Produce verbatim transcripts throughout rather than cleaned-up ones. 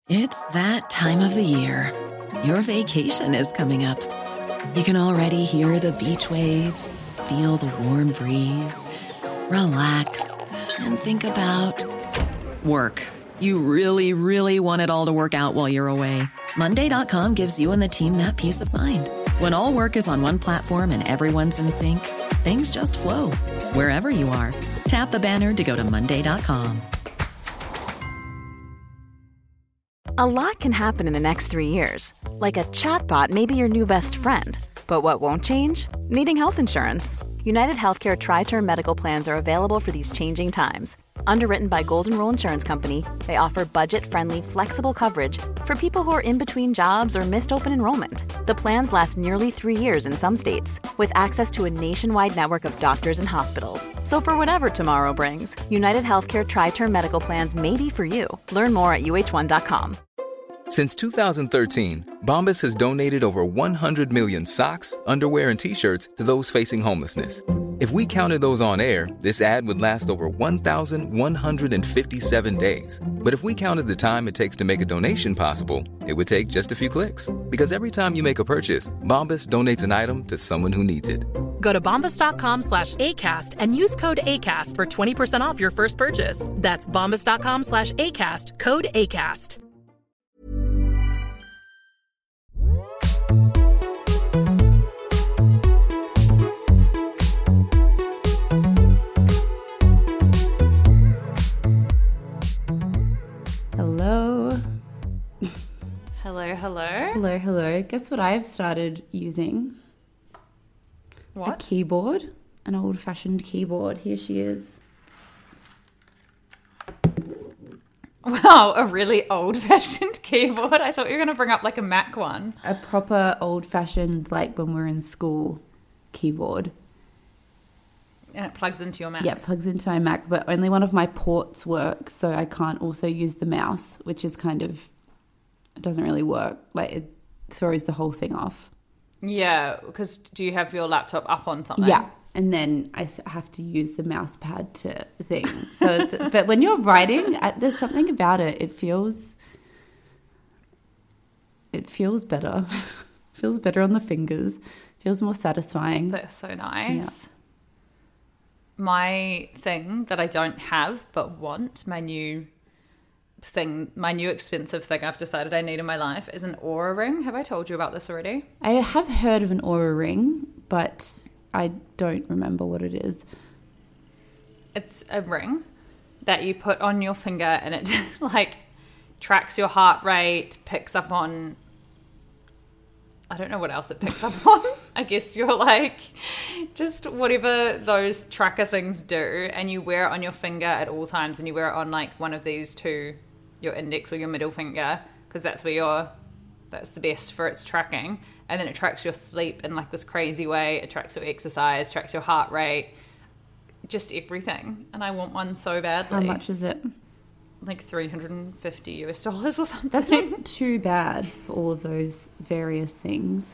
It's that time of the year. Your vacation is coming up. You can already hear the beach waves, feel the warm breeze, relax, and think about work. You really, really want it all to work out while you're away. Monday dot com gives you and the team that peace of mind. When all work is on one platform and everyone's in sync, things just flow. Wherever you are, tap the banner to go to Monday dot com. A lot can happen in the next three years. Like a chatbot may be your new best friend. But what won't change? Needing health insurance. United Healthcare Tri-Term Medical Plans are available for these changing times. Underwritten by Golden Rule Insurance Company, they offer budget-friendly, flexible coverage for people who are in between jobs or missed open enrollment. The plans last nearly three years in some states, with access to a nationwide network of doctors and hospitals. So for whatever tomorrow brings, United Healthcare Tri-Term Medical Plans may be for you. Learn more at U H one dot com. Since two thousand thirteen, Bombas has donated over one hundred million socks, underwear, and T-shirts to those facing homelessness. If we counted those on air, this ad would last over one thousand one hundred fifty-seven days. But if we counted the time it takes to make a donation possible, it would take just a few clicks. Because every time you make a purchase, Bombas donates an item to someone who needs it. Go to bombas.com slash ACAST and use code ACAST for twenty percent off your first purchase. That's bombas.com slash ACAST, code ACAST. Hello. Hello, hello. Hello, hello. Guess what I've started using? What? A keyboard. An old-fashioned keyboard. Here she is. Wow, a really old-fashioned keyboard. I thought you were going to bring up like a Mac one. A proper old-fashioned, like when we're in school, keyboard. And it plugs into your Mac. Yeah, it plugs into my Mac, but only one of my ports works, so I can't also use the mouse, which is kind of, it doesn't really work. Like, it throws the whole thing off. Yeah, because do you have your laptop up on something? Yeah, and then I have to use the mouse pad to thing. So, it's, but when you're writing, there's something about it. It feels, it feels better. Feels better on the fingers. Feels more satisfying. That's so nice. Yeah. My thing that I don't have but want, my new thing, my new expensive thing I've decided I need in my life is an Oura ring. Have I told you about this already? I have heard of an Oura ring, but I don't remember what it is. It's a ring that you put on your finger and it like tracks your heart rate, picks up on, I don't know what else it picks up on. I guess you're like, just whatever those tracker things do, and you wear it on your finger at all times, and you wear it on like one of these two, your index or your middle finger, because that's where you're, that's the best for its tracking. And then it tracks your sleep in like this crazy way. It tracks your exercise, tracks your heart rate, just everything. And I want one so badly. How much is it? Like three hundred fifty U S dollars or something. That's not too bad for all of those various things.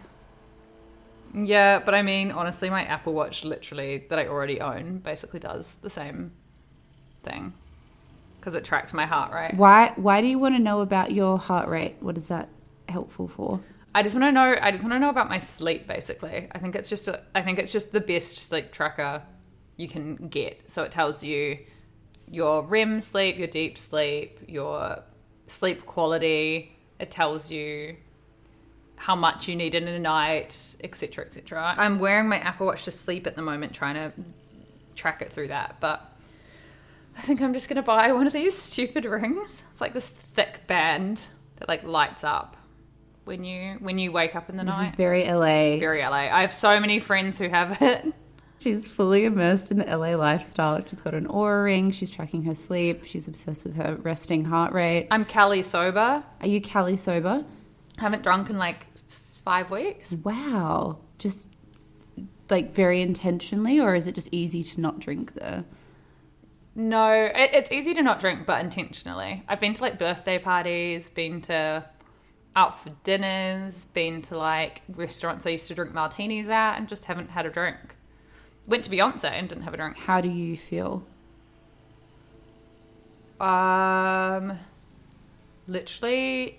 Yeah, but I mean, honestly, my Apple Watch literally that I already own basically does the same thing because it tracks my heart rate. Why Why do you want to know about your heart rate? What is that helpful for? I just want to know I just want to know about my sleep basically. I think it's just a, I think it's just the best sleep tracker you can get. So it tells you your R E M sleep, your deep sleep, your sleep quality. It tells you how much you need in a night, et cetera, et cetera. I'm wearing my Apple Watch to sleep at the moment, trying to track it through that. But I think I'm just going to buy one of these stupid rings. It's like this thick band that like lights up when you when you wake up in the this night. This is very L A. Very L A. I have so many friends who have it. She's fully immersed in the L A lifestyle. She's got an Oura ring. She's tracking her sleep. She's obsessed with her resting heart rate. I'm Cali sober. Are you Cali sober? I haven't drunk in like five weeks. Wow. Just like very intentionally, or is it just easy to not drink there? No, it, it's easy to not drink, but intentionally. I've been to like birthday parties, been to out for dinners, been to like restaurants I used to drink martinis at, and just haven't had a drink. Went to Beyonce and didn't have a drink. How do you feel? Um, literally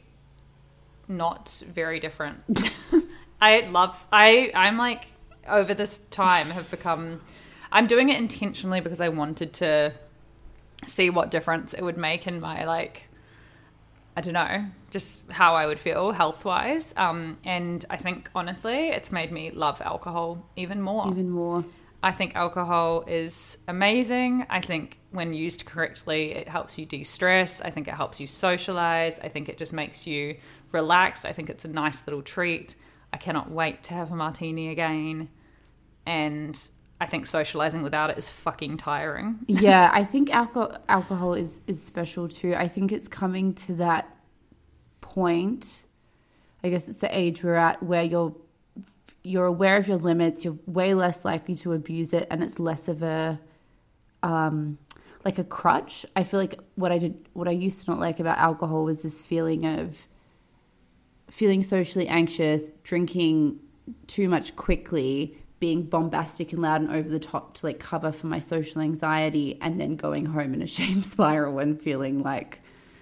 not very different. I love, I, I'm like, over this time have become, I'm doing it intentionally because I wanted to see what difference it would make in my, like, I don't know, just how I would feel health-wise. Um, and I think, honestly, it's made me love alcohol even more. Even more. I think alcohol is amazing. I think when used correctly, it helps you de-stress. I think it helps you socialize. I think it just makes you relaxed. I think it's a nice little treat. I cannot wait to have a martini again. And I think socializing without it is fucking tiring. Yeah, I think alcohol alcohol is, is special too. I think it's coming to that point. I guess it's the age we're at where you're you're aware of your limits. You're way less likely to abuse it, and it's less of a um like a crutch. I feel like what I did, what I used to not like about alcohol was this feeling of feeling socially anxious, drinking too much quickly, being bombastic and loud and over the top to like cover for my social anxiety, and then going home in a shame spiral and feeling like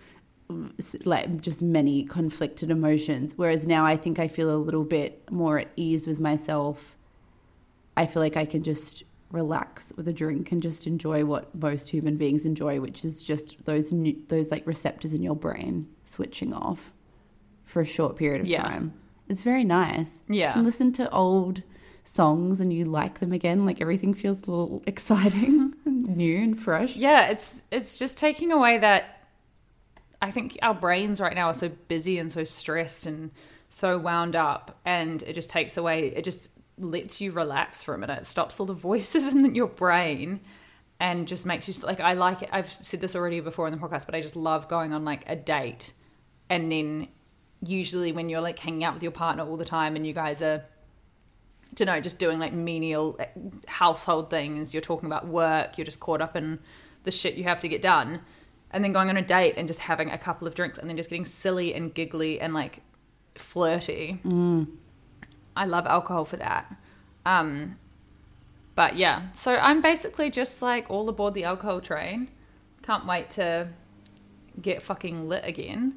like just many conflicted emotions. Whereas now I think I feel a little bit more at ease with myself. I feel like I can just relax with a drink and just enjoy what most human beings enjoy, which is just those new, those like receptors in your brain switching off for a short period of yeah. time. It's very nice. Yeah. You can listen to old songs and you like them again. Like everything feels a little exciting and new and fresh. Yeah, it's it's just taking away that. I think our brains right now are so busy and so stressed and so wound up, and it just takes away, it just lets you relax for a minute. It stops all the voices in your brain and just makes you, like, I like it. I've said this already before in the podcast, but I just love going on like a date, and then usually when you're like hanging out with your partner all the time and you guys are, I don't know, just doing like menial household things, you're talking about work, you're just caught up in the shit you have to get done. And then going on a date and just having a couple of drinks and then just getting silly and giggly and like flirty. Mm. I love alcohol for that. Um, but yeah, so I'm basically just like all aboard the alcohol train. Can't wait to get fucking lit again.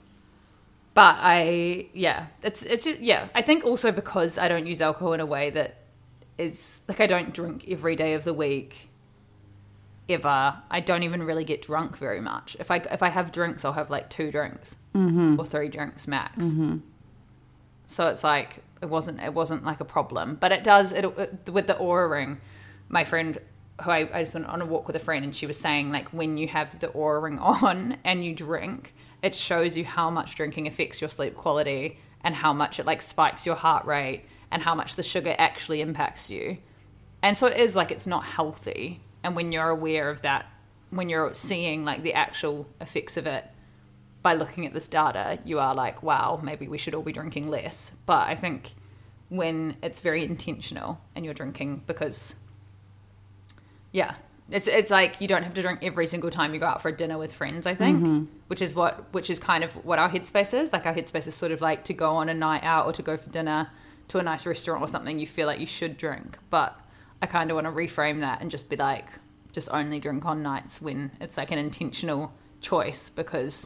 But I, yeah, it's, it's just, yeah. I think also because I don't use alcohol in a way that is, like I don't drink every day of the week. Ever. I don't even really get drunk very much. If I if I have drinks, I'll have like two drinks mm-hmm. or three drinks max. Mm-hmm. So it's like it wasn't it wasn't like a problem, but it does it, it with the Oura ring. My friend, who I, I just went on a walk with a friend, and she was saying like when you have the Oura ring on and you drink, it shows you how much drinking affects your sleep quality and how much it like spikes your heart rate and how much the sugar actually impacts you. And so it is like it's not healthy. And when you're aware of that, when you're seeing like the actual effects of it by looking at this data, you are like, wow, maybe we should all be drinking less. But I think when it's very intentional and you're drinking because, yeah, it's it's like you don't have to drink every single time you go out for a dinner with friends, I think, mm-hmm. which is what which is kind of what our headspace is. Like our headspace is sort of like to go on a night out or to go for dinner to a nice restaurant or something, you feel like you should drink. But I kind of want to reframe that and just be like, just only drink on nights when it's like an intentional choice because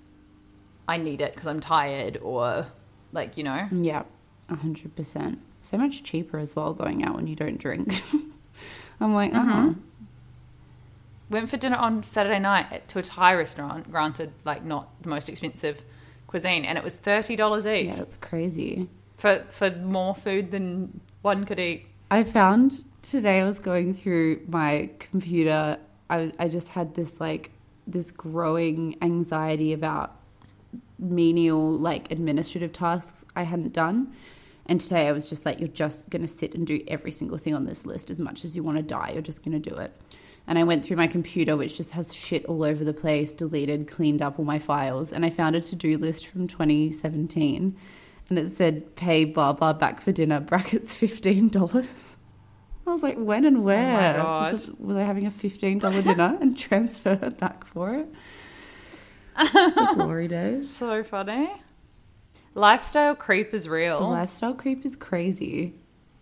I need it because I'm tired or like, you know. Yeah, one hundred percent. So much cheaper as well going out when you don't drink. I'm like, uh-huh. Mm-hmm. Went for dinner on Saturday night to a Thai restaurant, granted, like not the most expensive cuisine, and it was thirty dollars each. Yeah, that's crazy. For, for more food than one could eat. I found today I was going through my computer, I, I just had this like this growing anxiety about menial like administrative tasks I hadn't done. And today I was just like, you're just going to sit and do every single thing on this list. As much as you want to die, you're just going to do it. And I went through my computer, which just has shit all over the place, deleted, cleaned up all my files. And I found a to-do list from twenty seventeen. And it said, pay blah, blah, back for dinner, brackets fifteen dollars. I was like, when and where? Oh my God. Was, it, was I having a fifteen dollars dinner and transfer back for it? The glory days. So funny. Lifestyle creep is real. The lifestyle creep is crazy.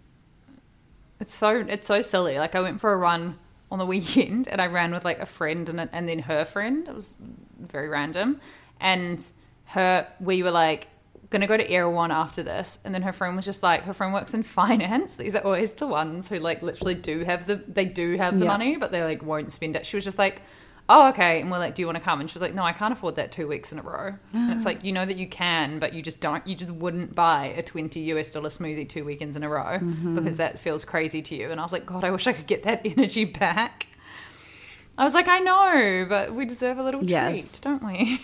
It's so it's so silly. Like I went for a run on the weekend and I ran with like a friend and and then her friend. It was very random. And her, we were like, going to go to Erewhon after this. And then her friend was just like, her friend works in finance. These are always the ones who like literally do have the, they do have the Yeah. money, but they like won't spend it. She was just like, oh, okay. And we're like, do you want to come? And she was like, no, I can't afford that two weeks in a row. And it's like, you know that you can, but you just don't, you just wouldn't buy a twenty U S dollar smoothie two weekends in a row Mm-hmm. because that feels crazy to you. And I was like, God, I wish I could get that energy back. I was like, I know, but we deserve a little Yes. treat, don't we?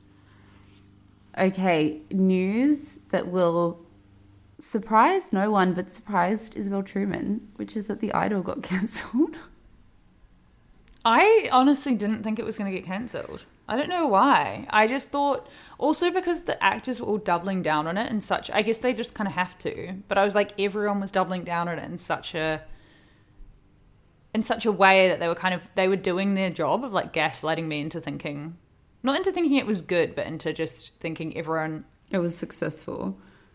Okay, news that will surprise no one, but surprised Isabel Truman, which is that The Idol got cancelled. I honestly didn't think it was going to get cancelled. I don't know why. I just thought, also because the actors were all doubling down on it in such, I guess they just kind of have to. But I was like, everyone was doubling down on it in such a, in such a way that they were kind of, they were doing their job of like gaslighting me into thinking, not into thinking it was good, but into just thinking everyone, It was successful.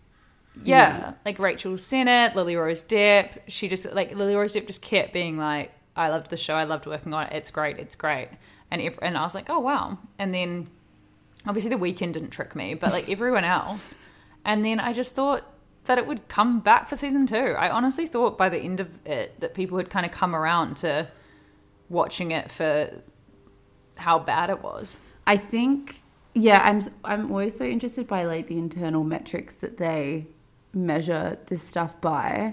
yeah, Yeah. like Rachel Sennett, Lily Rose Depp. She just, like, Lily Rose Depp just kept being like, I loved the show, I loved working on it, it's great, it's great. And ev- and I was like, oh, wow. And then, obviously The Weeknd didn't trick me, but like everyone else. And then I just thought that it would come back for season two. I honestly thought by the end of it that people had kind of come around to watching it for how bad it was. I think, yeah, I'm I'm always so interested by like the internal metrics that they measure this stuff by.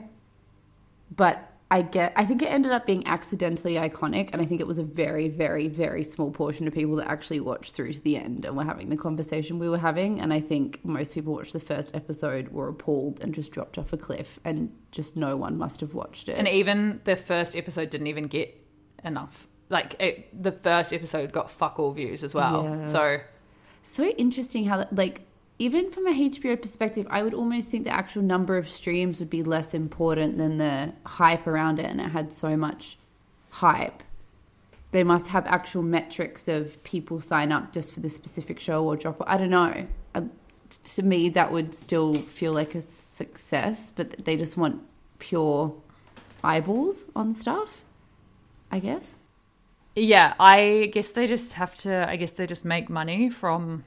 But I get, I think it ended up being accidentally iconic, and I think it was a very, very, very small portion of people that actually watched through to the end and were having the conversation we were having. And I think most people watched the first episode, were appalled, and just dropped off a cliff, and just no one must have watched it. And even the first episode didn't even get enough. Like, it, the first episode got fuck all views as well. Yeah. So, So interesting how, that, like, even from a H B O perspective, I would almost think the actual number of streams would be less important than the hype around it, and it had so much hype. They must have actual metrics of people sign up just for the specific show or drop. I don't know. Uh, to me, that would still feel like a success, but they just want pure eyeballs on stuff, I guess. yeah, I guess they just have to, I guess they just make money from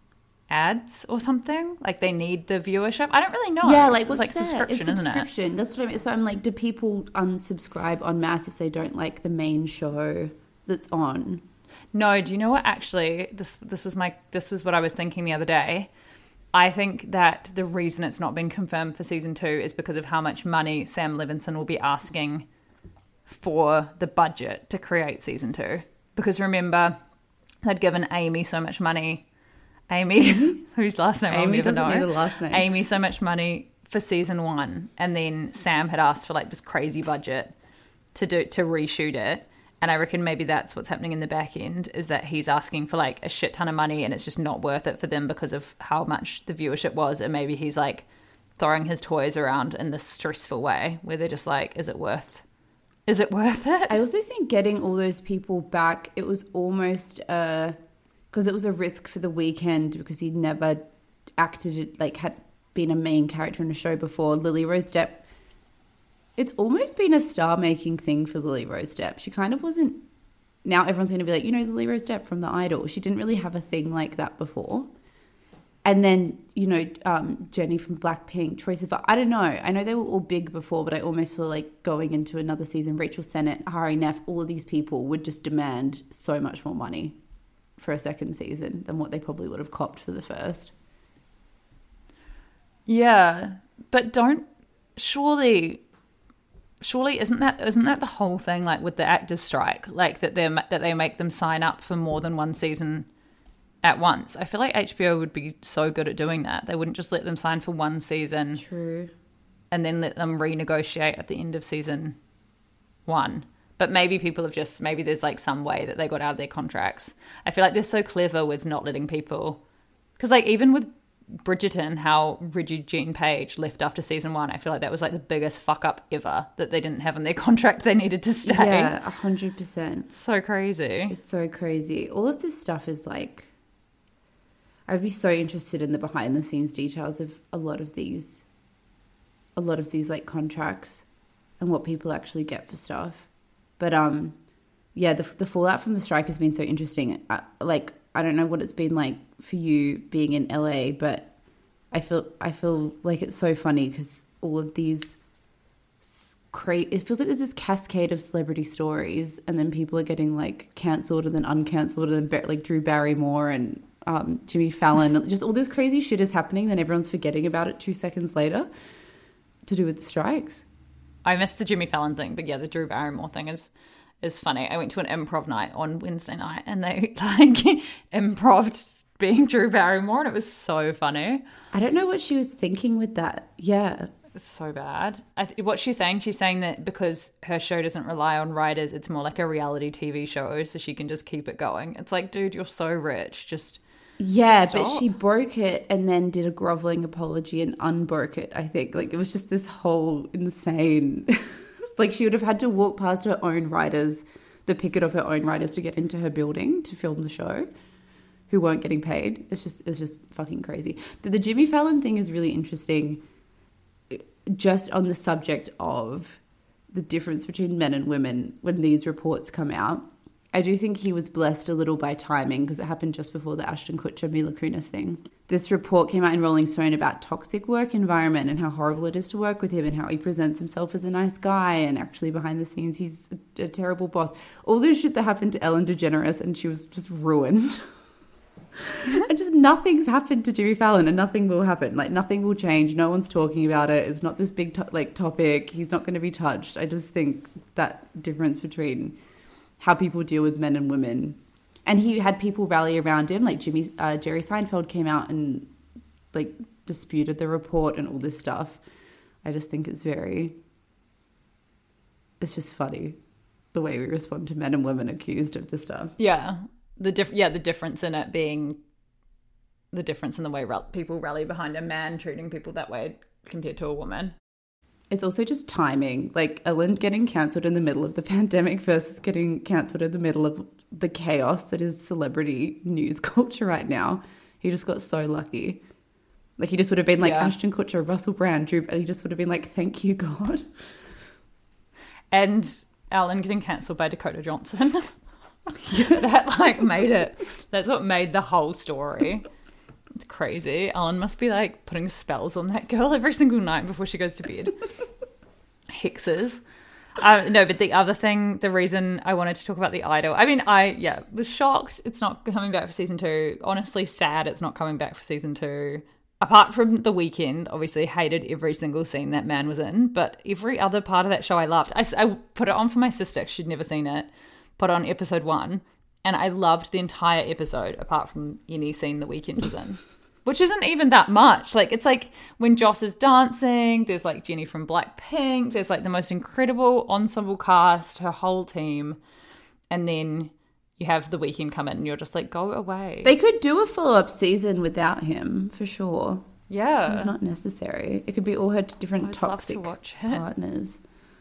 ads or something. Like, they need the viewership. I don't really know. Yeah, It's like just what's like that? subscription, It's isn't subscription. That's what I mean. So I'm like, do people unsubscribe en masse if they don't like the main show that's on? it? No, do you know what? Actually, this this was my this was what I was thinking the other day. I think that the reason it's not been confirmed for season two is because of how much money Sam Levinson will be asking for the budget to create season two. Because remember, they'd given Amy so much money. Amy, whose last name I'll Amy never doesn't know. know the last name. Amy so much money for season one, and then Sam had asked for like this crazy budget to do to reshoot it. And I reckon maybe that's what's happening in the back end, is that he's asking for like a shit ton of money and it's just not worth it for them because of how much the viewership was. And maybe he's like throwing his toys around in this stressful way where they're just like, is it worth, is it worth it? I also think getting all those people back, it was almost uh because it was a risk for The Weeknd because he'd never acted it, like had been a main character in a show before. Lily Rose Depp, it's almost been a star-making thing for Lily Rose Depp. She kind of wasn't, now everyone's going to be like, you know, Lily Rose Depp from The Idol. She didn't really have a thing like that before. And then, you know, um, Jenny from Blackpink, Troye Sivan, I don't know. I know they were all big before, but I almost feel like going into another season, Rachel Sennett, Hari Nef, all of these people would just demand so much more money for a second season than what they probably would have copped for the first. Yeah, but don't, surely, surely isn't that isn't that the whole thing, like with the actors strike, like that they that they make them sign up for more than one season at once? I feel like H B O would be so good at doing that. They wouldn't just let them sign for one season. True. And then let them renegotiate at the end of season one. But maybe people have just, maybe there's like some way that they got out of their contracts. I feel like they're so clever with not letting people, because like even with Bridgerton, how rigid Jean Page left after season one, I feel like that was like the biggest fuck up ever, that they didn't have in their contract they needed to stay. Yeah, one hundred percent. So crazy. It's so crazy. All of this stuff is like, I'd be so interested in the behind the scenes details of a lot of these, a lot of these like contracts and what people actually get for stuff. But um, yeah, the the fallout from the strike has been so interesting. I, like I don't know what it's been like for you being in L A, but I feel I feel like it's so funny because all of these cra- it feels like there's this cascade of celebrity stories, and then people are getting like cancelled and then uncancelled, and then like Drew Barrymore and um, Jimmy Fallon. Just all this crazy shit is happening, then everyone's forgetting about it two seconds later to do with the strikes. I missed the Jimmy Fallon thing, but yeah, the Drew Barrymore thing is is funny. I went to an improv night on Wednesday night, and they like improved being Drew Barrymore, and it was so funny. I don't know what she was thinking with that. Yeah. It's so bad. I th- what she's saying, she's saying that because her show doesn't rely on writers, it's more like a reality T V show, so she can just keep it going. It's like, dude, you're so rich. Just Yeah, stop. but she broke it and then did a groveling apology and unbroke it, I think. Like, it was just this whole insane... like, she would have had to walk past her own writers, the picket of her own writers, to get into her building to film the show, who weren't getting paid. It's just it's just fucking crazy. But the Jimmy Fallon thing is really interesting, just on the subject of the difference between men and women when these reports come out. I do think he was blessed a little by timing because it happened just before the Ashton Kutcher Mila Kunis thing. This report came out in Rolling Stone about toxic work environment and how horrible it is to work with him and how he presents himself as a nice guy and actually behind the scenes he's a, a terrible boss. All this shit that happened to Ellen DeGeneres and she was just ruined. And just nothing's happened to Jimmy Fallon and nothing will happen. Like, nothing will change. No one's talking about it. It's not this big to- like topic. He's not going to be touched. I just think that difference between how people deal with men and women. And he had people rally around him. Like Jimmy, uh, Jerry Seinfeld came out and like disputed the report and all this stuff. I just think it's very, it's just funny the way we respond to men and women accused of this stuff. Yeah. The diff- yeah, the difference in it being the difference in the way ra- people rally behind a man treating people that way compared to a woman. It's also just timing. Like Ellen getting cancelled in the middle of the pandemic versus getting cancelled in the middle of the chaos that is celebrity news culture right now. He just got so lucky. Like he just would have been like Yeah. Ashton Kutcher, Russell Brand, Drew. He just would have been like, thank you, God. And Ellen getting cancelled by Dakota Johnson. That like made it. That's what made the whole story. It's crazy. Ellen must be like putting spells on that girl every single night before she goes to bed. Hexes. Um, no, but the other thing, the reason I wanted to talk about The Idol, I mean, I, yeah, was shocked it's not coming back for season two. Honestly, sad it's not coming back for season two. Apart from The Weeknd, obviously hated every single scene that man was in, but every other part of that show I loved. I, I put it on for my sister, she'd never seen it. Put on episode one, and I loved the entire episode apart from any scene The Weeknd was in, which isn't even that much. Like, it's like when Joss is dancing, there's like Jenny from Blackpink, there's like the most incredible ensemble cast, her whole team, and then you have The Weeknd come in and you're just like, go away. They could do a follow-up season without him, for sure. Yeah. It's not necessary. It could be all her different I'd toxic love to watch it. partners.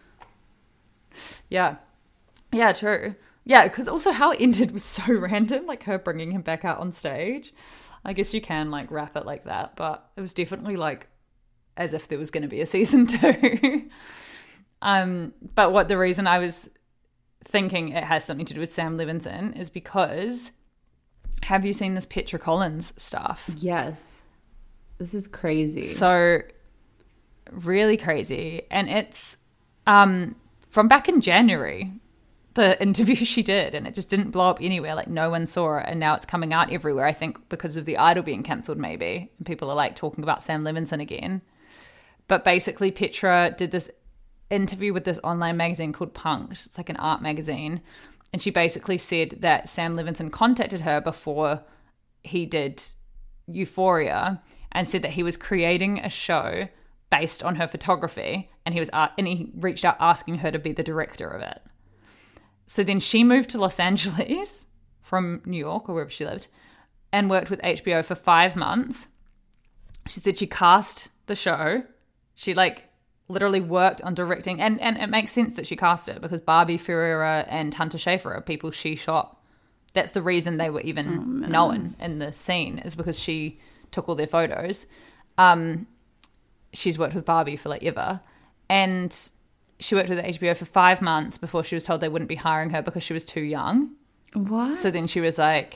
Yeah. Yeah, true. Yeah, because also how it ended was so random, like her bringing him back out on stage. I guess you can like wrap it like that, but it was definitely like as if there was going to be a season two. um, but what the reason I was thinking it has something to do with Sam Levinson is because have you seen this Petra Collins stuff? Yes. This is crazy. So really crazy. And it's um, from back in January, the interview she did, and it just didn't blow up anywhere. Like no one saw it, and now it's coming out everywhere. I think because of The Idol being cancelled, maybe, and people are like talking about Sam Levinson again. But basically, Petra did this interview with this online magazine called Punk'd. It's like an art magazine, and she basically said that Sam Levinson contacted her before he did Euphoria, and said that he was creating a show based on her photography, and he was uh, and he reached out asking her to be the director of it. So then she moved to Los Angeles from New York or wherever she lived and worked with H B O for five months. She said she cast the show. She like literally worked on directing. And, and it makes sense that she cast it because Barbie Ferreira and Hunter Schafer are people she shot. That's the reason they were even oh, known in the scene is because she took all their photos. Um, she's worked with Barbie for like ever. And she worked with H B O for five months before she was told they wouldn't be hiring her because she was too young. What? So then she was like,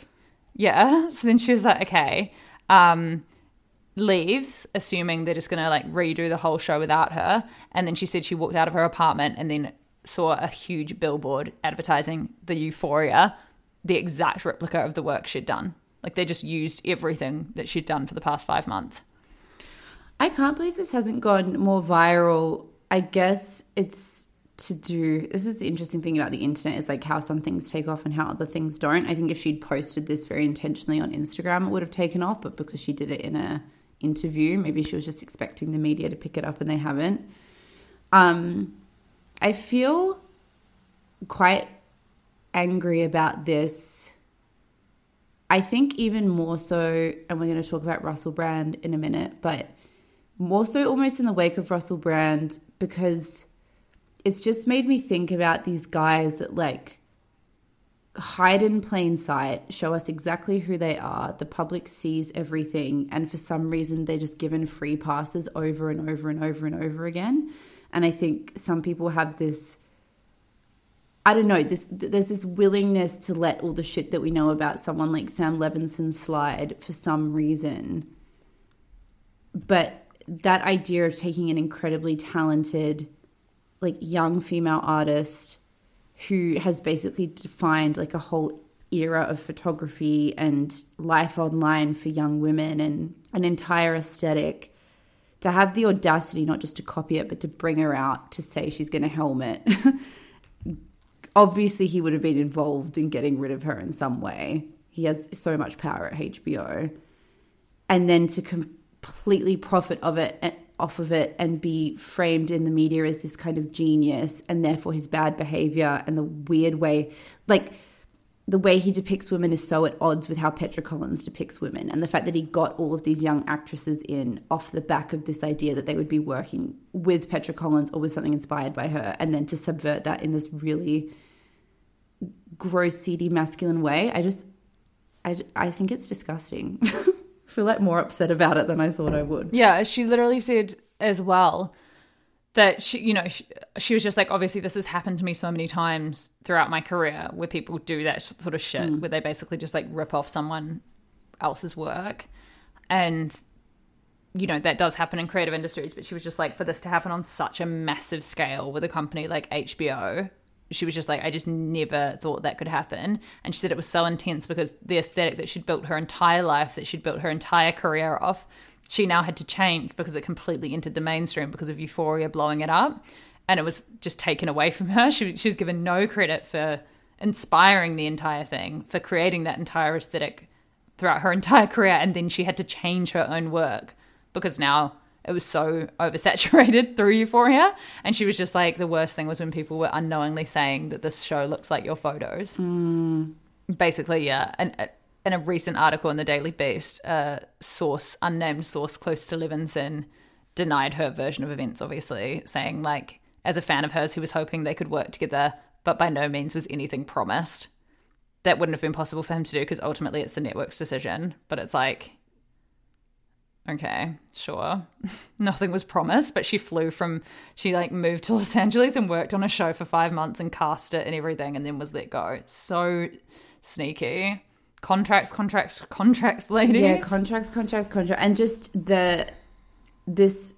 Yeah. So then she was like, okay. Um, leaves, assuming they're just going to like redo the whole show without her. And then she said she walked out of her apartment and then saw a huge billboard advertising the Euphoria, the exact replica of the work she'd done. Like they just used everything that she'd done for the past five months. I can't believe this hasn't gone more viral. I guess it's to do, this is the interesting thing about the internet, is like how some things take off and how other things don't. I think if she'd posted this very intentionally on Instagram, it would have taken off, but because she did it in a interview, maybe she was just expecting the media to pick it up and they haven't. Um, I feel quite angry about this. I think even more so, and we're going to talk about Russell Brand in a minute, but more so almost in the wake of Russell Brand, because it's just made me think about these guys that like hide in plain sight, show us exactly who they are. The public sees everything. And for some reason, they're just given free passes over and over and over and over again. And I think some people have this, I don't know, this, there's this willingness to let all the shit that we know about someone like Sam Levinson slide for some reason. But that idea of taking an incredibly talented, like young female artist who has basically defined like a whole era of photography and life online for young women and an entire aesthetic, to have the audacity not just to copy it, but to bring her out to say she's going to helmet. Obviously, he would have been involved in getting rid of her in some way. He has so much power at H B O. And then to completely profit of it, off of it and be framed in the media as this kind of genius, and therefore his bad behavior and the weird way, like the way he depicts women is so at odds with how Petra Collins depicts women, and the fact that he got all of these young actresses in off the back of this idea that they would be working with Petra Collins or with something inspired by her, and then to subvert that in this really gross, seedy, masculine way. I just, I, I think it's disgusting. I feel like more upset about it than I thought I would. Yeah, she literally said as well that she, you know, she, she was just like, obviously this has happened to me so many times throughout my career where people do that sort of shit, mm. where they basically just like rip off someone else's work. And, you know, that does happen in creative industries. But she was just like, for this to happen on such a massive scale with a company like H B O, she was just like, I just never thought that could happen. And she said it was so intense because the aesthetic that she'd built her entire life, that she'd built her entire career off, she now had to change because it completely entered the mainstream because of Euphoria blowing it up. And it was just taken away from her. She, she was given no credit for inspiring the entire thing, for creating that entire aesthetic throughout her entire career. And then she had to change her own work because now it was so oversaturated through Euphoria. And she was just like, the worst thing was when people were unknowingly saying that this show looks like your photos. Mm. Basically, yeah. And in a recent article in the Daily Beast, a source, unnamed source close to Levinson, denied her version of events, obviously, saying like, as a fan of hers, he was hoping they could work together, but by no means was anything promised. That wouldn't have been possible for him to do because ultimately it's the network's decision. But it's like, okay, sure. Nothing was promised, but she flew from, she like moved to Los Angeles and worked on a show for five months and cast it and everything and then was let go. So sneaky. Contracts, contracts, contracts, ladies. Yeah, contracts, contracts, contracts. And just the, this,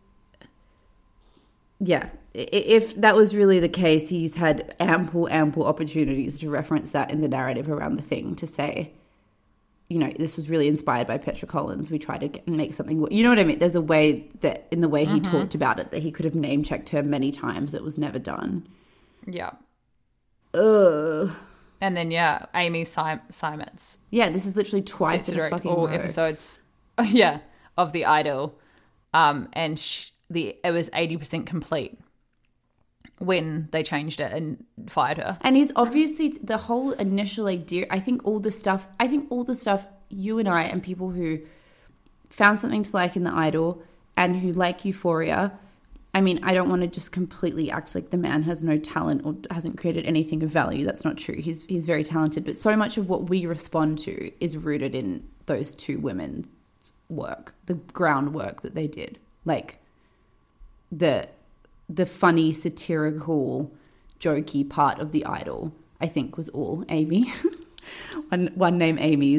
yeah, if that was really the case, he's had ample, ample opportunities to reference that in the narrative around the thing to say, you know, this was really inspired by Petra Collins. We tried to get, make something, you know what I mean? There's a way that, in the way he mm-hmm. talked about it, that he could have name checked her many times. It was never done. Yeah. Ugh. And then, yeah, Amy Sim- Simons. Yeah, this is literally twice in a fucking all row. episodes, yeah, of The Idol. Um, and sh- the it was eighty percent complete when they changed it and fired her. And he's obviously, the whole initial idea, I think all the stuff, I think all the stuff you and I and people who found something to like in The Idol and who like Euphoria, I mean, I don't want to just completely act like the man has no talent or hasn't created anything of value. That's not true. He's he's very talented. But so much of what we respond to is rooted in those two women's work, the groundwork that they did. Like the the funny, satirical, jokey part of The Idol, I think, was all Amy. one, one name Amy's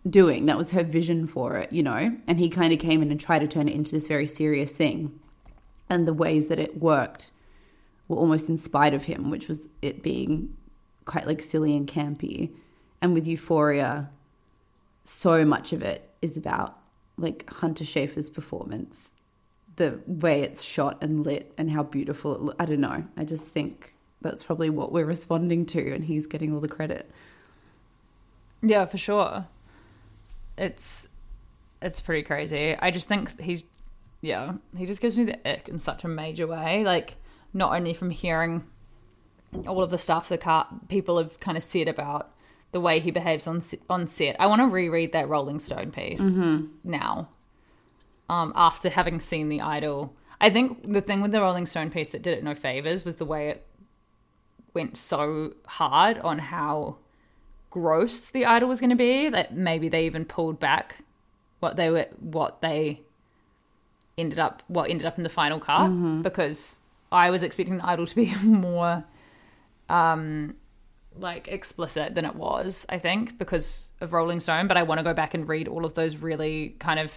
doing. That was her vision for it, you know? And he kind of came in and tried to turn it into this very serious thing. And the ways that it worked were almost in spite of him, which was it being quite like silly and campy. And with Euphoria, so much of it is about like Hunter Schafer's performance, the way it's shot and lit and how beautiful it looks. I don't know. I just think that's probably what we're responding to, and he's getting all the credit. Yeah, for sure. It's it's pretty crazy. I just think he's, yeah, he just gives me the ick in such a major way. Like, not only from hearing all of the stuff that car- people have kind of said about the way he behaves on on set. I want to reread that Rolling Stone piece mm-hmm. now. Um, after having seen The Idol, I think the thing with the Rolling Stone piece that did it no favors was the way it went so hard on how gross The Idol was going to be that maybe they even pulled back what they were, what they ended up, what ended up in the final cut, mm-hmm. because I was expecting The Idol to be more, um, like explicit than it was. I think because of Rolling Stone, but I want to go back and read all of those really kind of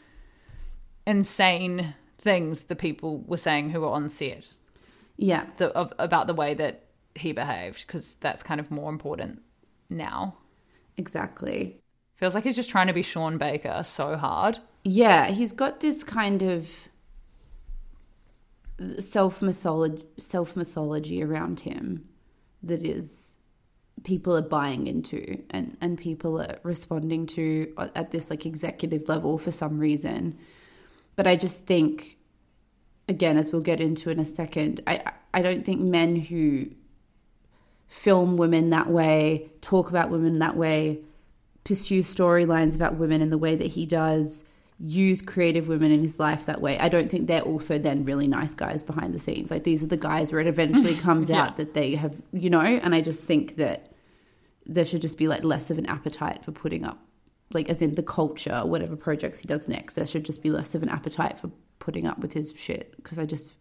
insane things the people were saying who were on set. Yeah, the, of, about the way that he behaved, because that's kind of more important now. Exactly. Feels like he's just trying to be Sean Baker so hard. Yeah, he's got this kind of self-mythology, self-mythology around him that is people are buying into and, and people are responding to at this like executive level for some reason. But I just think, again, as we'll get into in a second, I I don't think men who film women that way, talk about women that way, pursue storylines about women in the way that he does, use creative women in his life that way, I don't think they're also then really nice guys behind the scenes. Like, these are the guys where it eventually comes yeah. out that they have, you know, and I just think that there should just be like less of an appetite for putting up, like as in the culture, whatever projects he does next, there should just be less of an appetite for putting up with his shit. Because I just,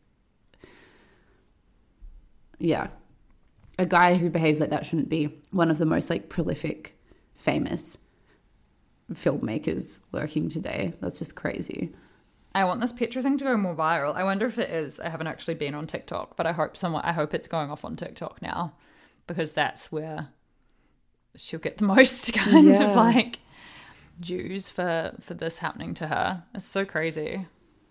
yeah. A guy who behaves like that shouldn't be one of the most like prolific, famous filmmakers working today. That's just crazy. I want this Petra thing to go more viral. I wonder if it is. I haven't actually been on TikTok, but I hope someone, I hope it's going off on TikTok now, because that's where she'll get the most kind yeah. of like dues for, for this happening to her. It's so crazy.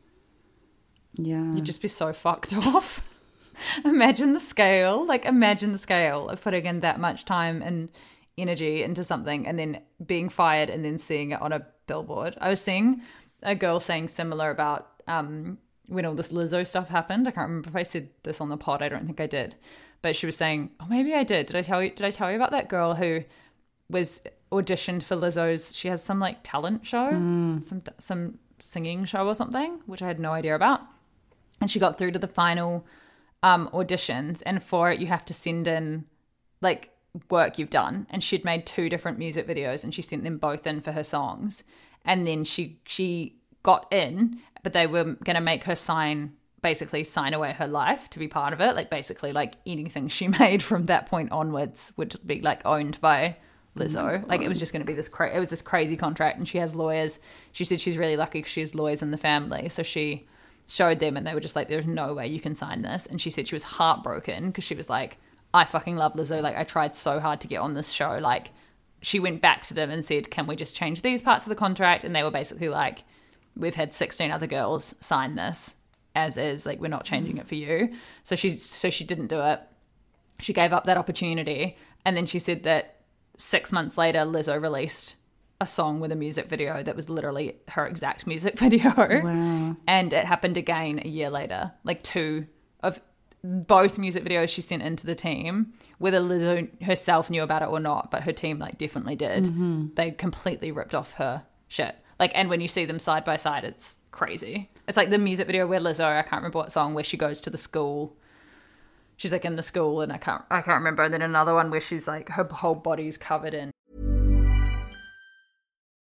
Yeah. You'd just be so fucked off. Imagine the scale, like imagine the scale of putting in that much time and energy into something and then being fired and then seeing it on a billboard. I was seeing a girl saying similar about um, when all this Lizzo stuff happened. I can't remember if I said this on the pod. I don't think I did. But she was saying, oh, maybe I did. Did I tell you, did I tell you about that girl who was auditioned for Lizzo's, she has some like talent show, mm. some some singing show or something, which I had no idea about. And she got through to the final um, auditions, and for it you have to send in like work you've done. And she'd made two different music videos and she sent them both in for her songs. And then she she got in, but they were going to make her sign, basically sign away her life to be part of it. Like basically like anything she made from that point onwards would be like owned by Lizzo. Oh like it was just going to be this cra- it was this crazy contract. And she has lawyers. She said she's really lucky because she has lawyers in the family. So she showed them and they were just like, there's no way you can sign this. And she said she was heartbroken because she was like, I fucking love Lizzo. Like I tried so hard to get on this show. Like she went back to them and said, can we just change these parts of the contract? And they were basically like, we've had sixteen other girls sign this as is. Like we're not changing it for you. So she so she didn't do it. She gave up that opportunity. And then she said that six months later, Lizzo released a song with a music video that was literally her exact music video. Wow. And it happened again a year later. Like two of both music videos she sent into the team, whether Lizzo herself knew about it or not, but her team like definitely did. Mm-hmm. They completely ripped off her shit. Like, and when you see them side by side, it's crazy. It's like the music video where Lizzo, I can't remember what song, where she goes to the school. She's like in the school and I can't, I can't remember. And then another one where she's like, her whole body's covered in.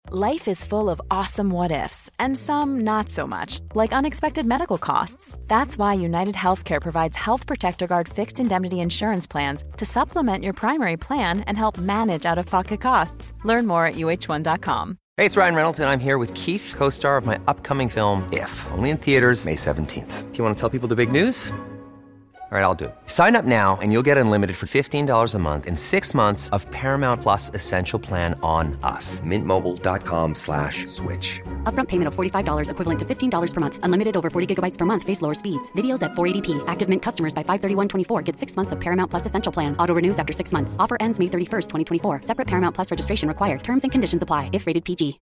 Life is full of awesome what-ifs, and some not so much, like unexpected medical costs. That's why United Healthcare provides Health Protector Guard fixed indemnity insurance plans to supplement your primary plan and help manage out-of-pocket costs. Learn more at U H one dot com. Hey, it's Ryan Reynolds, and I'm here with Keith, co-star of my upcoming film, If, only in theaters May seventeenth. Do you want to tell people the big news? All right, I'll do it. Sign up now and you'll get unlimited for fifteen dollars a month and six months of Paramount Plus Essential Plan on us. Mint Mobile dot com slash switch. Upfront payment of forty-five dollars equivalent to fifteen dollars per month. Unlimited over forty gigabytes per month. Face lower speeds. Videos at four eighty p. Active Mint customers by five thirty-one twenty-four get six months of Paramount Plus Essential Plan. Auto renews after six months. Offer ends May thirty-first, twenty twenty-four. Separate Paramount Plus registration required. Terms and conditions apply if rated P G.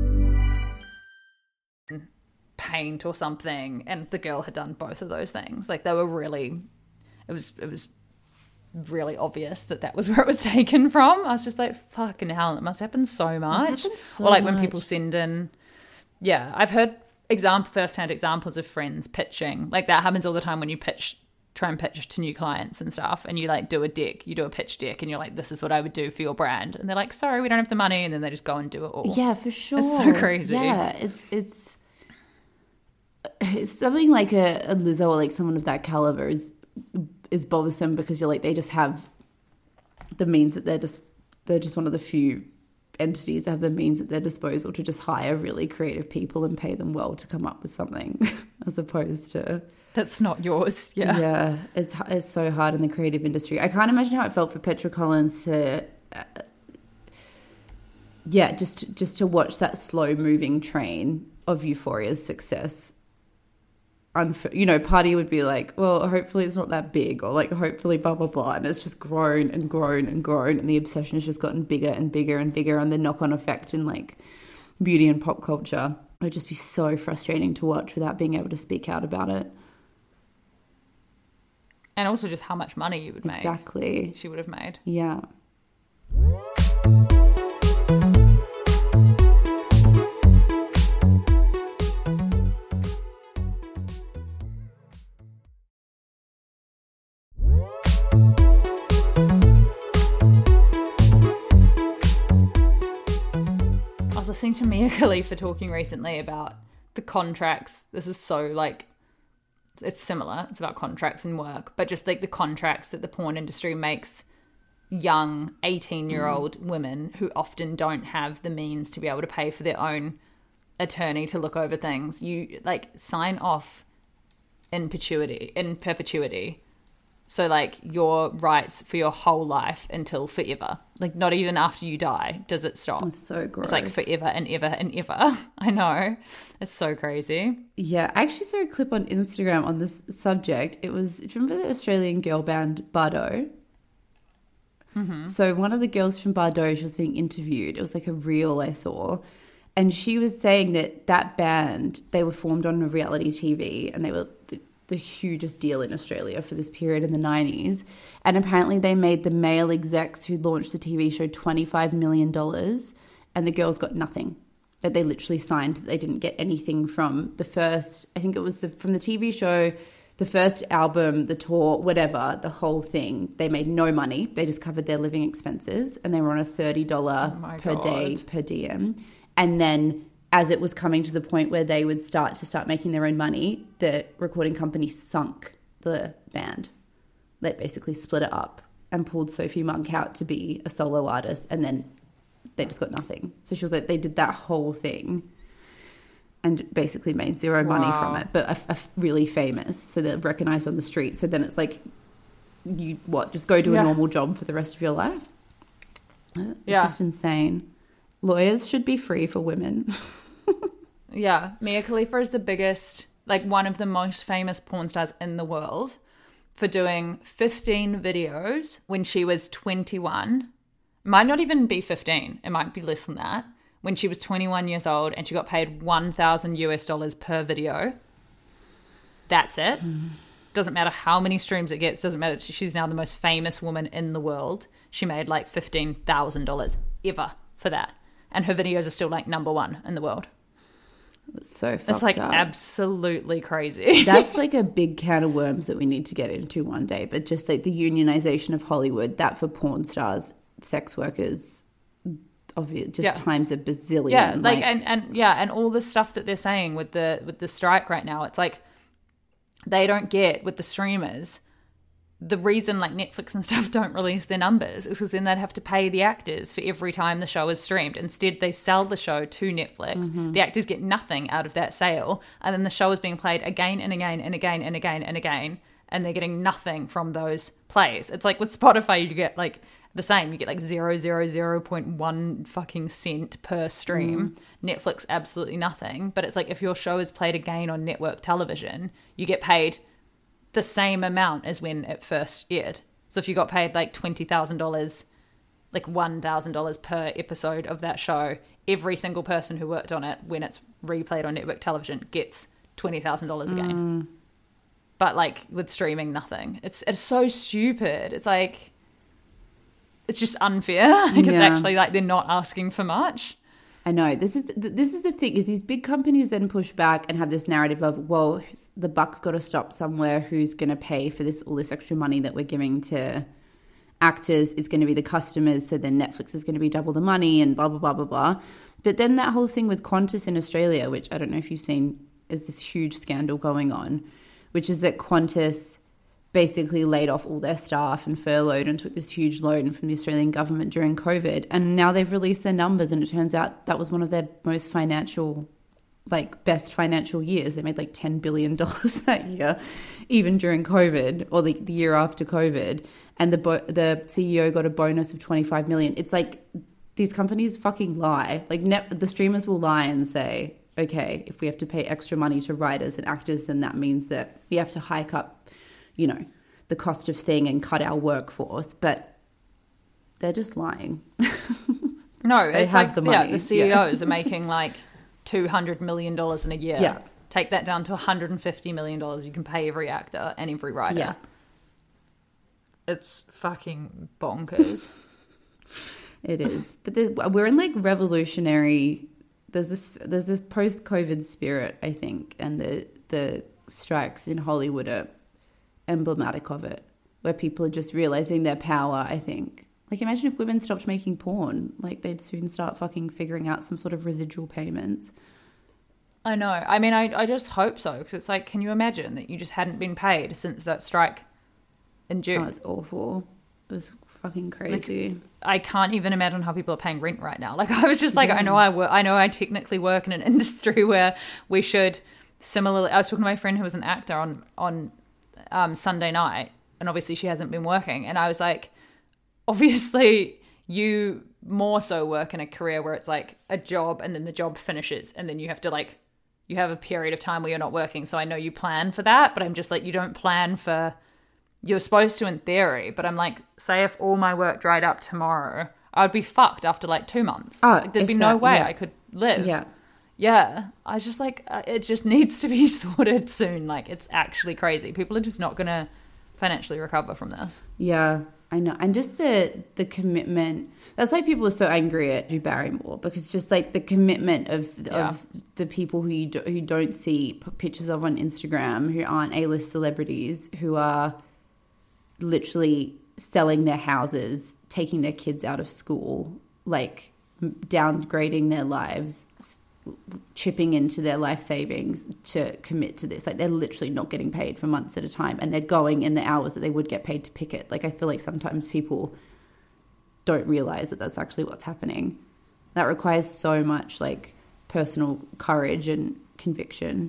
Paint or something, and the girl had done both of those things. Like, they were really... It was it was really obvious that that was where it was taken from. I was just like, fucking hell, it must happen so much. So or like much. when people send in, yeah, I've heard example first-hand examples of friends pitching. Like, that happens all the time when you pitch, try and pitch to new clients and stuff, and you like do a deck, you do a pitch deck, and you're like, this is what I would do for your brand. And they're like, sorry, we don't have the money. And then they just go and do it all. Yeah, for sure. It's so crazy. Yeah, it's it's, it's something like a, a Lizzo or like someone of that caliber is is bothersome, because you're like, they just have the means that they're just they're just one of the few entities that have the means at their disposal to just hire really creative people and pay them well to come up with something, as opposed to That's not yours. Yeah. yeah it's it's so hard in the creative industry. I can't imagine how it felt for Petra Collins to uh, yeah just just to watch that slow moving train of Euphoria's success. Unf- you know, Party would be like, well, hopefully it's not that big, or like, hopefully blah, blah, blah. And it's just grown and grown and grown. And the obsession has just gotten bigger and bigger and bigger. And the knock-on effect in like beauty and pop culture would just be so frustrating to watch without being able to speak out about it. And also just how much money you would make. Exactly. She would have made. Yeah. I was listening to Mia Khalifa talking recently about the contracts. This is so like, it's similar. It's about contracts and work, but just like the contracts that the porn industry makes young eighteen-year-old mm. women who often don't have the means to be able to pay for their own attorney to look over things. You like sign off in perpetuity, in perpetuity. So like your rights for your whole life until forever. Like not even after you die does it stop. It's so gross. It's like forever and ever and ever. I know. It's so crazy. Yeah, I actually saw a clip on Instagram on this subject. It was, do you remember the Australian girl band Bardot? Mm-hmm. So one of the girls from Bardot, she was being interviewed. It was like a reel I saw. And she was saying that that band, they were formed on a reality T V, and they were the, the hugest deal in Australia for this period in the nineties. And apparently they made the male execs who launched the T V show twenty-five million dollars, and the girls got nothing. That they literally signed that they didn't get anything from the first, I think it was the from the T V show, the first album, the tour, whatever, the whole thing. They made no money. They just covered their living expenses, and they were on a thirty dollars oh per God. day per diem. And then as it was coming to the point where they would start to start making their own money, the recording company sunk the band. They basically split it up and pulled Sophie Monk out to be a solo artist, and then they just got nothing. So she was like, they did that whole thing and basically made zero money Wow. from it, but are, are really famous. So they're recognized on the street. So then it's like, you what, just go do Yeah. a normal job for the rest of your life? It's Yeah. just insane. Lawyers should be free for women. Yeah, Mia Khalifa is the biggest, like one of the most famous porn stars in the world for doing fifteen videos when she was twenty-one. It might not even be fifteen. It might be less than that. When she was twenty-one years old, and she got paid one thousand US dollars per video. That's it. Mm. Doesn't matter how many streams it gets. Doesn't matter. She's now the most famous woman in the world. She made like fifteen thousand dollars ever for that. And her videos are still like number one in the world. It's so fucked It's like up. absolutely crazy. That's like a big can of worms that we need to get into one day. But just like the unionization of Hollywood, that for porn stars, sex workers, obvious, just Yeah. times a bazillion. Yeah, like, and, and yeah, and all the stuff that they're saying with the with the strike right now, it's like they don't get with the streamers. The reason like Netflix and stuff don't release their numbers is because then they'd have to pay the actors for every time the show is streamed. Instead, they sell the show to Netflix. Mm-hmm. The actors get nothing out of that sale, and then the show is being played again and again and again and again and again, and they're getting nothing from those plays. It's like with Spotify, you get like the same. You get like zero zero zero point one fucking cent per stream. Mm. Netflix, absolutely nothing. But it's like if your show is played again on network television, you get paid the same amount as when it first aired. So if you got paid like twenty thousand dollars, like one thousand dollars per episode of that show, every single person who worked on it when it's replayed on network television gets twenty thousand dollars again. Mm. But like with streaming, nothing. It's it's so stupid. It's like, it's just unfair. Like it's Yeah. actually like they're not asking for much. I know this is the, this is the thing is these big companies then push back and have this narrative of, well, the buck's got to stop somewhere. Who's going to pay for this all this extra money that we're giving to actors is going to be the customers. So then Netflix is going to be double the money and blah blah blah blah blah. But then that whole thing with Qantas in Australia, which I don't know if you've seen, is this huge scandal going on, which is that Qantas basically laid off all their staff and furloughed and took this huge loan from the Australian government during COVID. And now they've released their numbers and it turns out that was one of their most financial, like best financial years. They made like ten billion dollars that year, even during COVID or the, the year after COVID. And the bo- the C E O got a bonus of twenty-five million. It's like these companies fucking lie. Like net, the streamers will lie and say, okay, if we have to pay extra money to writers and actors, then that means that we have to hike up, you know, the cost of thing and cut our workforce, but they're just lying. No, They it's have like the yeah, money. the C E Os are making like two hundred million dollars in a year. Yeah. Take that down to one hundred fifty million dollars you can pay every actor and every writer. Yeah. It's fucking bonkers. It is. But there's, we're in like revolutionary, there's this there's this post-COVID spirit, I think, and the the strikes in Hollywood are emblematic of it, where people are just realizing their power, I think. Like, imagine if women stopped making porn. Like, they'd soon start fucking figuring out some sort of residual payments. I know. I mean, I, I just hope so, because it's like, can you imagine that you just hadn't been paid since that strike in June? Oh, it's awful. It was fucking crazy. Like, I can't even imagine how people are paying rent right now. Like, I was just like, yeah. I know I work, I know I technically work in an industry where we should similarly. I was talking to my friend who was an actor on on um, Sunday night, and obviously she hasn't been working, and I was like, obviously you more so work in a career where it's like a job and then the job finishes and then you have to like, you have a period of time where you're not working. So I know you plan for that, but I'm just like, you don't plan for, you're supposed to in theory, but I'm like, say if all my work dried up tomorrow, I would be fucked after like two months. Oh, like, there'd be no that, way yeah. I could live. Yeah. Yeah. I was just like, uh, it just needs to be sorted soon. Like, it's actually crazy. People are just not going to financially recover from this. Yeah, I know. And just the the commitment. That's why people are so angry at Drew Barrymore, because just like the commitment of Yeah. of the people who you do, who don't see p- pictures of on Instagram, who aren't A-list celebrities, who are literally selling their houses, taking their kids out of school, like downgrading their lives, chipping into their life savings to commit to this. Like, they're literally not getting paid for months at a time, and they're going in the hours that they would get paid to picket. Like, I feel like sometimes people don't realize that that's actually what's happening. That requires so much like personal courage and conviction.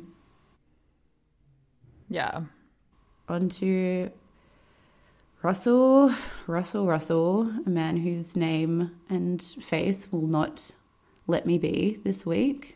Yeah. On to Russell, Russell, Russell, a man whose name and face will not let me be this week.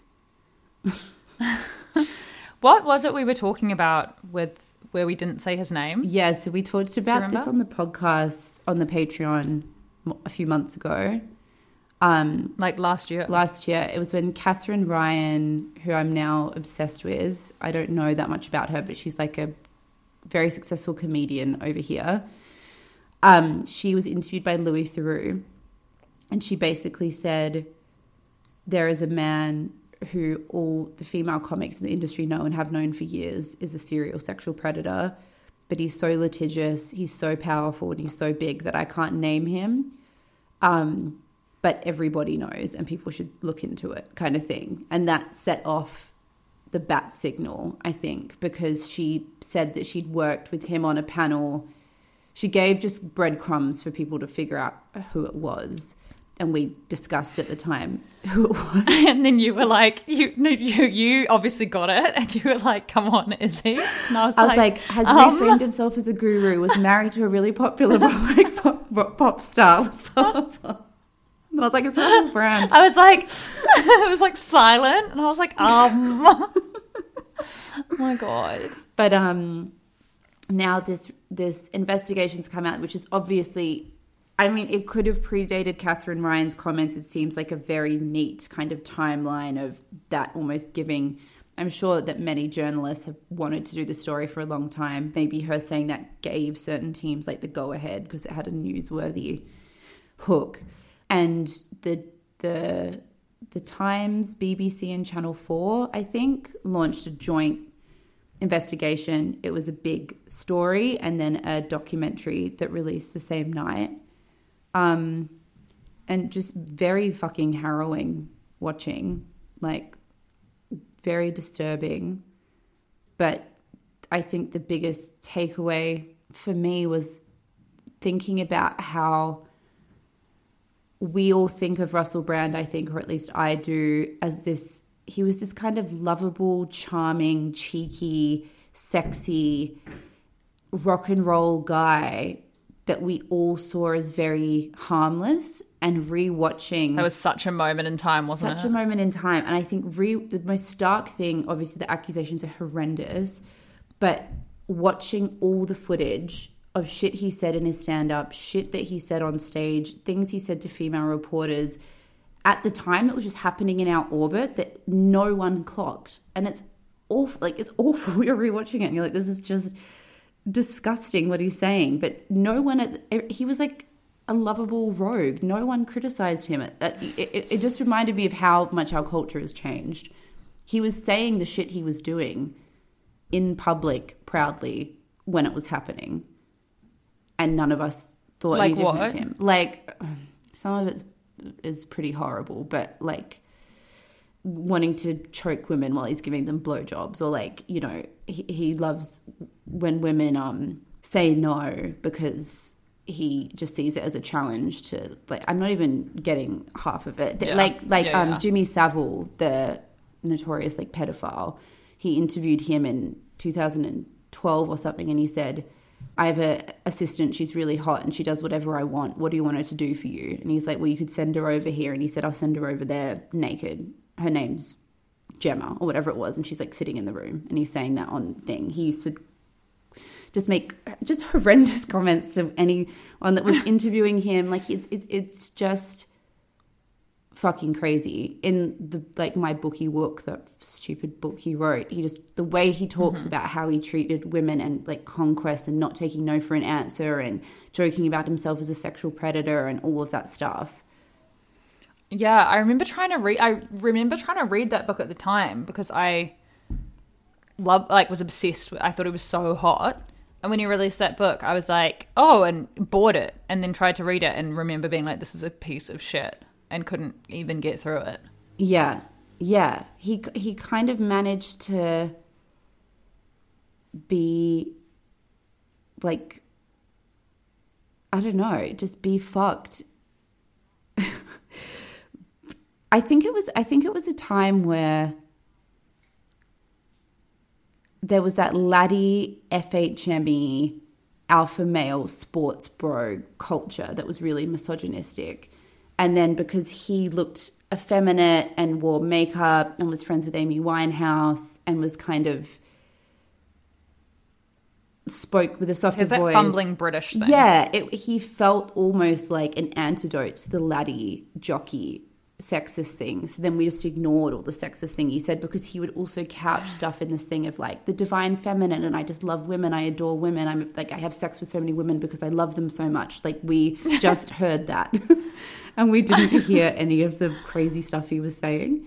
What was it we were talking about with where we didn't say his name? Yeah, so we talked about this remember? on the podcast, on the Patreon a few months ago. Um, Like last year. last year, it was when Catherine Ryan, who I'm now obsessed with, I don't know that much about her, but she's like a very successful comedian over here. Um, she was interviewed by Louis Theroux, and she basically said, there is a man who all the female comics in the industry know and have known for years is a serial sexual predator, but he's so litigious, he's so powerful, and he's so big that I can't name him. Um, but everybody knows and people should look into it kind of thing. And that set off the bat signal, I think, because she said that she'd worked with him on a panel. She gave just breadcrumbs for people to figure out who it was. And we discussed at the time who it was. And then you were like, you no, you you obviously got it. And you were like, come on, is he? And I was, I was like, like, has um... reframed himself as a guru, was married to a really popular like, pop, pop star. Was and I was like, it's Russell Brand. I was like, I was like silent. And I was like, um. Oh my God. But um, now this, this investigation's come out, which is obviously... I mean, it could have predated Catherine Ryan's comments. It seems like a very neat kind of timeline of that almost giving... I'm sure that many journalists have wanted to do the story for a long time. Maybe her saying that gave certain teams like the go-ahead because it had a newsworthy hook. And the the the Times, B B C and Channel four, I think, launched a joint investigation. It was a big story and then a documentary that released the same night. Um, and just very fucking harrowing watching, like very disturbing. But I think the biggest takeaway for me was thinking about how we all think of Russell Brand, I think, or at least I do, as this, he was this kind of lovable, charming, cheeky, sexy, rock and roll guy that we all saw as very harmless. And rewatching, that was such a moment in time, wasn't such it? Such a moment in time. And I think re, the most stark thing, obviously the accusations are horrendous, but watching all the footage of shit he said in his stand-up, shit that he said on stage, things he said to female reporters at the time that was just happening in our orbit that no one clocked. And it's awful. Like, it's awful. We were rewatching it and you're like, this is just disgusting what he's saying. But no one, at, he was like a lovable rogue. No one criticized him. It, it, it just reminded me of how much our culture has changed. He was saying the shit he was doing in public proudly when it was happening. And none of us thought like any different what? of him. Like, some of it is pretty horrible, but like wanting to choke women while he's giving them blowjobs, or like, you know, he, he loves when women um say no because he just sees it as a challenge to, like, I'm not even getting half of it. Yeah. Like, like yeah, um, yeah. Jimmy Savile, the notorious like pedophile, he interviewed him in two thousand twelve or something, and he said, I have an assistant, she's really hot and she does whatever I want. What do you want her to do for you? And he's like, well, you could send her over here. And he said, I'll send her over there naked. Her name's Gemma or whatever it was. And she's like sitting in the room. And he's saying that on thing. He used to just make just horrendous comments to anyone that was interviewing him. Like, it's, it, it's just fucking crazy. In the, like, my book he wook, that stupid book he wrote, he just, the way he talks mm-hmm. about how he treated women and like conquest and not taking no for an answer and joking about himself as a sexual predator and all of that stuff. Yeah, I remember trying to read I remember trying to read that book at the time because I love like was obsessed with, I thought it was so hot. And when he released that book, I was like, oh, and bought it and then tried to read it and remember being like, this is a piece of shit. And couldn't even get through it. Yeah, yeah. He he kind of managed to be like, I don't know, just be fucked. I think it was. I think it was a time where there was that laddie F H M E alpha male sports bro culture that was really misogynistic. And then because he looked effeminate and wore makeup and was friends with Amy Winehouse and was kind of spoke with a softer Has that voice. fumbling British thing. Yeah, it, he felt almost like an antidote to the laddie jockey sexist thing. So then we just ignored all the sexist thing he said because he would also couch stuff in this thing of like the divine feminine and I just love women, I adore women, I'm like I have sex with so many women because I love them so much. Like we just heard that. And we didn't hear any of the crazy stuff he was saying.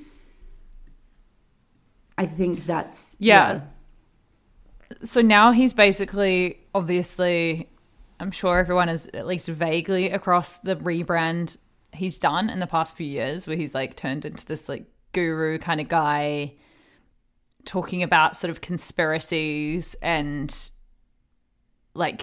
I think that's... Yeah. yeah. So now he's basically, obviously, I'm sure everyone is at least vaguely across the rebrand he's done in the past few years, where he's like turned into this like guru kind of guy, talking about sort of conspiracies and like,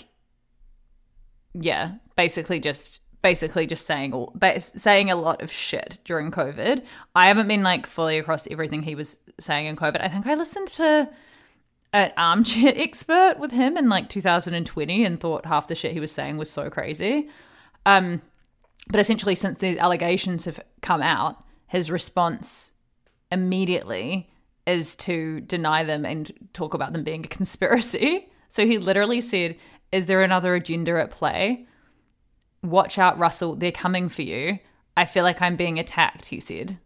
yeah, basically just basically just saying all saying a lot of shit during COVID. I haven't been like fully across everything he was saying in COVID. I think I listened to an Armchair Expert with him in like two thousand twenty and thought half the shit he was saying was so crazy. Um, but essentially, since these allegations have come out, his response immediately is to deny them and talk about them being a conspiracy. So he literally said, "Is there another agenda at play? Watch out, Russell, they're coming for you. I feel like I'm being attacked," he said.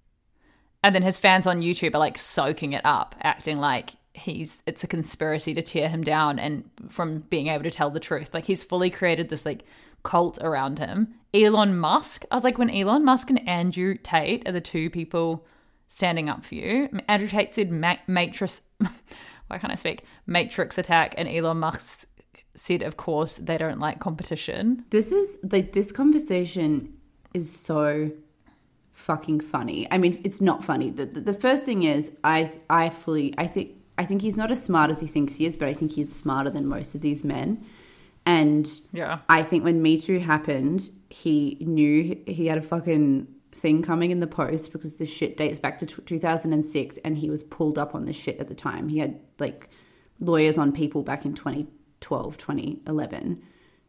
And then his fans on YouTube are like soaking it up, acting like he's it's a conspiracy to tear him down and from being able to tell the truth. Like he's fully created this like cult around him. Elon Musk, I was like, when Elon Musk and Andrew Tate are the two people standing up for you. Andrew Tate said ma- Matrix, why can't I speak? Matrix attack, and Elon Musk said, of course, they don't like competition. This is like, this conversation is so fucking funny. I mean, it's not funny. The, the, the first thing is, I I fully, I think, I think he's not as smart as he thinks he is, but I think he's smarter than most of these men. And yeah, I think when Me Too happened, he knew he had a fucking thing coming in the post, because this shit dates back to two thousand six, and he was pulled up on this shit at the time. He had like lawyers on people back in twenty twelve, twenty eleven.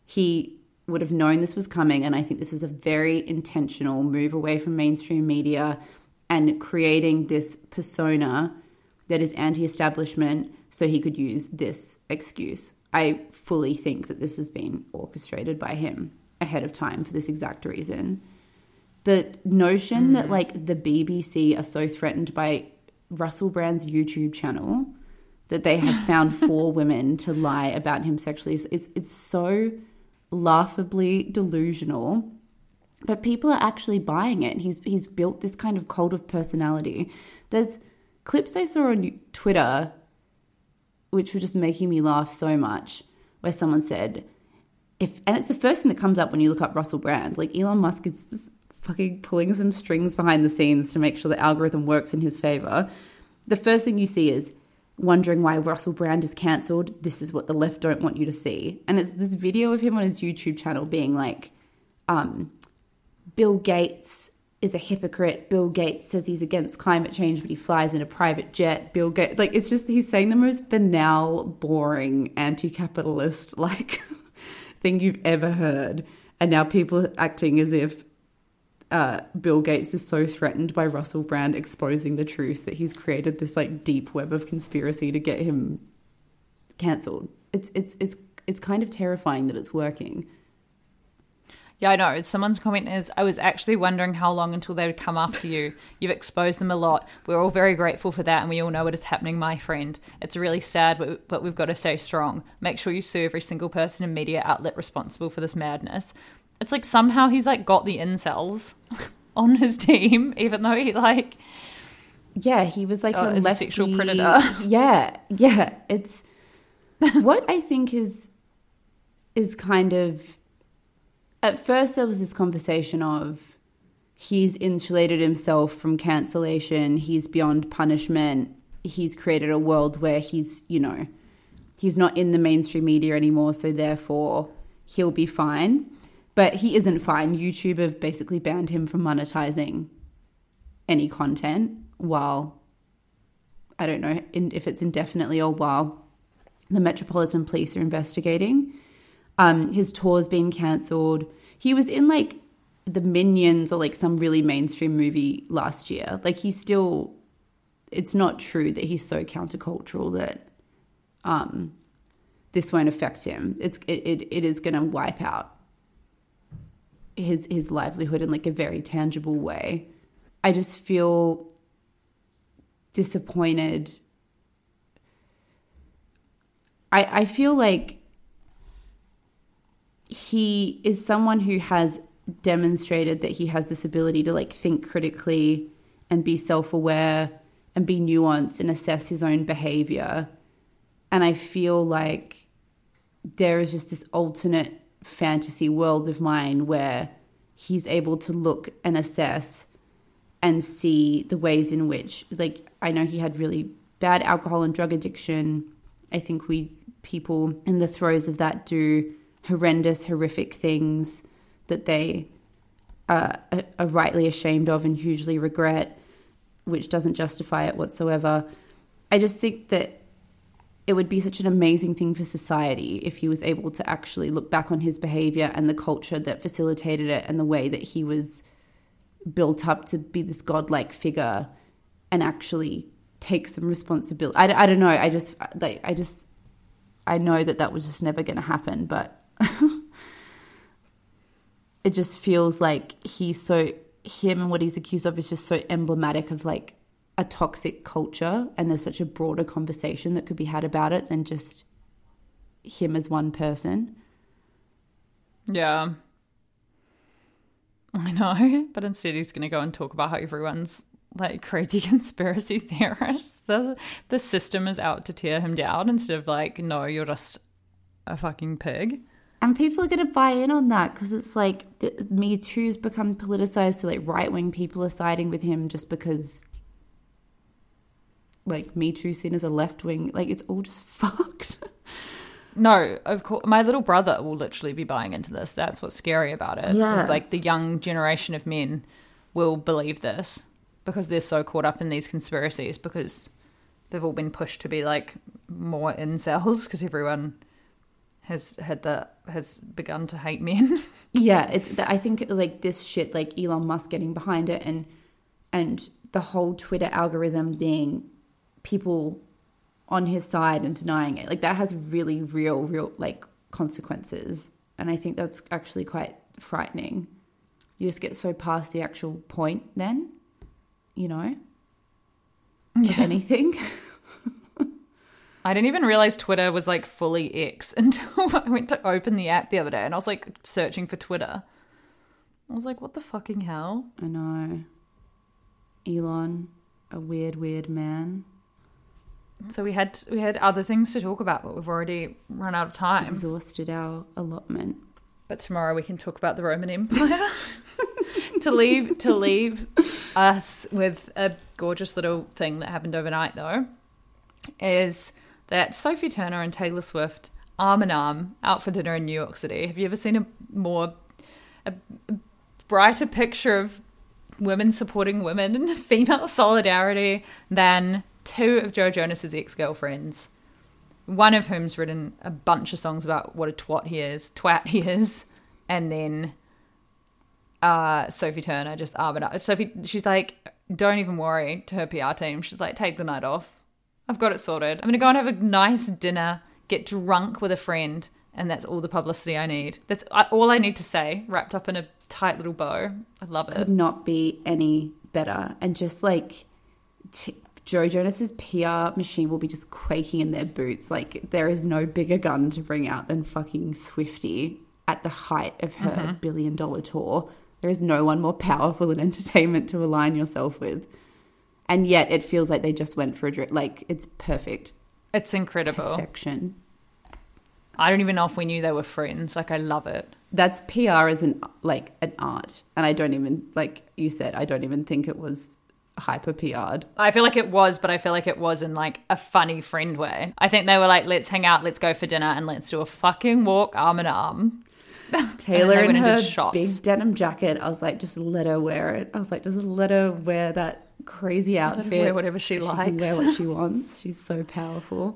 He would have known this was coming, and I think this is a very intentional move away from mainstream media and creating this persona that is anti-establishment so he could use this excuse. I fully think that this has been orchestrated by him ahead of time for this exact reason. The notion mm. that like the B B C are so threatened by Russell Brand's YouTube channel that they have found four women to lie about him sexually, it's, it's so laughably delusional. But people are actually buying it. He's he's built this kind of cult of personality. There's clips I saw on Twitter which were just making me laugh so much, where someone said, if, and it's the first thing that comes up when you look up Russell Brand, like Elon Musk is fucking pulling some strings behind the scenes to make sure the algorithm works in his favor. The first thing you see is wondering why Russell Brand is cancelled. This is what the left don't want you to see. And it's this video of him on his YouTube channel being like, um, Bill Gates is a hypocrite. Bill Gates says he's against climate change, but he flies in a private jet. Bill Gates, like, it's just, he's saying the most banal, boring, anti-capitalist, like, thing you've ever heard. And now people are acting as if uh, Bill Gates is so threatened by Russell Brand exposing the truth that he's created this, like, deep web of conspiracy to get him cancelled. It's, it's, it's, it's kind of terrifying that it's working. Yeah, I know. Someone's comment is, I was actually wondering how long until they would come after you. You've exposed them a lot. We're all very grateful for that, and we all know what is happening, my friend. It's really sad, but, but we've got to stay strong. Make sure you sue every single person and media outlet responsible for this madness. It's like somehow he's like got the incels on his team, even though he like... Yeah, he was like oh, a lefty, lefty... sexual predator. Yeah, yeah. It's... what I think is is kind of... At first, there was this conversation of he's insulated himself from cancellation. He's beyond punishment. He's created a world where he's, you know, he's not in the mainstream media anymore. So therefore, he'll be fine. But he isn't fine. YouTube have basically banned him from monetizing any content while, I don't know if it's indefinitely or while the Metropolitan Police are investigating. Um, his tour's been cancelled. He was in like the Minions or like some really mainstream movie last year. Like he's still, it's not true that he's so countercultural that um, this won't affect him. It's it it, it is going to wipe out his his livelihood in like a very tangible way. I just feel disappointed. I I feel like he is someone who has demonstrated that he has this ability to like think critically and be self-aware and be nuanced and assess his own behavior. And I feel like there is just this alternate fantasy world of mine where he's able to look and assess and see the ways in which, like, I know he had really bad alcohol and drug addiction. I think we people in the throes of that do horrendous, horrific things that they uh, are rightly ashamed of and hugely regret, which doesn't justify it whatsoever. I just think that it would be such an amazing thing for society if he was able to actually look back on his behavior and the culture that facilitated it and the way that he was built up to be this godlike figure and actually take some responsibility. I, I don't know. I just, like, I just, I know that that was just never going to happen, but it just feels like he's so, him and what he's accused of is just so emblematic of like a toxic culture, and there's such a broader conversation that could be had about it than just him as one person. Yeah. I know, but instead he's going to go and talk about how everyone's like crazy conspiracy theorists. The, the system is out to tear him down instead of like, no, you're just a fucking pig. And people are going to buy in on that because it's like the, Me Too's become politicized, so like right-wing people are siding with him just because like Me Too seen as a left-wing, like it's all just fucked. No, of course, my little brother will literally be buying into this. That's what's scary about it. Yeah. It's like the young generation of men will believe this because they're so caught up in these conspiracies because they've all been pushed to be like more incels because everyone has had the has begun to hate men. Yeah, it's. I think like this shit, like Elon Musk getting behind it, and and the whole Twitter algorithm being people on his side and denying it, like that has really real, real like consequences, and I think that's actually quite frightening. You just get so past the actual point, then, you know, of yeah. anything. I didn't even realize Twitter was like fully X until I went to open the app the other day and I was like searching for Twitter. I was like, what the fucking hell? I know. Elon, a weird, weird man. So we had we had other things to talk about, but we've already run out of time. Exhausted our allotment. But tomorrow we can talk about the Roman Empire. to leave to leave us with a gorgeous little thing that happened overnight, though, is that Sophie Turner and Taylor Swift arm in arm out for dinner in New York City. Have you ever seen a more a brighter picture of women supporting women and female solidarity than two of Joe Jonas's ex-girlfriends, one of whom's written a bunch of songs about what a twat he is, twat he is, and then uh, Sophie Turner just arm in arm. Sophie, she's like, don't even worry to her P R team. She's like, take the night off. I've got it sorted. I'm going to go and have a nice dinner, get drunk with a friend, and that's all the publicity I need. That's all I need to say, wrapped up in a tight little bow. I love it. Could not be any better. And just like t- Joe Jonas's P R machine will be just quaking in their boots. Like there is no bigger gun to bring out than fucking Swiftie at the height of her mm-hmm. billion dollar tour. There is no one more powerful in entertainment to align yourself with. And yet it feels like they just went for a drink. Like, it's perfect. It's incredible. Perfection. I don't even know if we knew they were friends. Like, I love it. That's P R as an, like, an art. And I don't even, like you said, I don't even think it was hyper P R'd. I feel like it was, but I feel like it was in, like, a funny friend way. I think they were like, let's hang out, let's go for dinner, and let's do a fucking walk arm in arm. Taylor in her big denim jacket, I was like, just let her wear it. I was like, just let her wear that crazy outfit. Wear whatever she, she likes. Can wear what she wants. She's so powerful.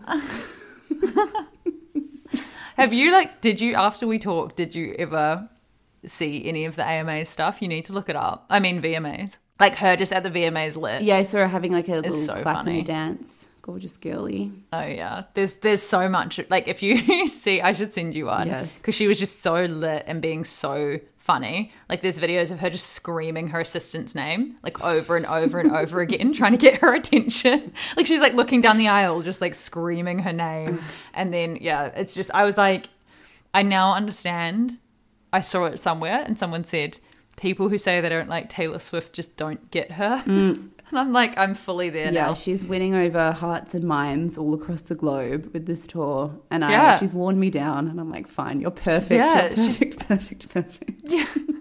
Have you, like, did you, after we talked, did you ever see any of the A M As stuff? You need to look it up. I mean, V M As. Like her just at the V M As lit. Yeah, I saw her having like a little so clap funny. and a dance. Gorgeous girly. Oh yeah, there's there's so much. Like if you see, I should send you one. Yes, because she was just so lit and being so funny. Like there's videos of her just screaming her assistant's name like over and over and over again, trying to get her attention. Like she's like looking down the aisle, just like screaming her name. And then yeah, it's just I was like, I now understand. I saw it somewhere, and someone said people who say they don't like Taylor Swift just don't get her. Mm. And I'm like, I'm fully there yeah, now. She's winning over hearts and minds all across the globe with this tour. And I, yeah. she's worn me down. And I'm like, fine, you're perfect. Yeah, you're perfect, perfect, perfect. Yeah.